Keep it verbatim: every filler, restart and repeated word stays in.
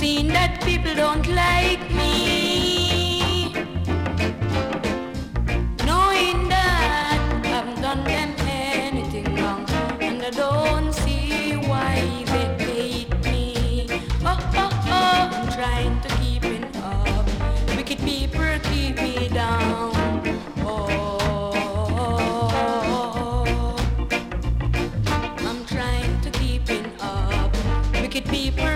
Seeing that people don't like me, knowing that I haven't done them anything wrong, and I don't see why they hate me. Oh, oh, oh, I'm trying to keep it up. Wicked people keep me down. Oh, I'm trying to keep it up. Wicked people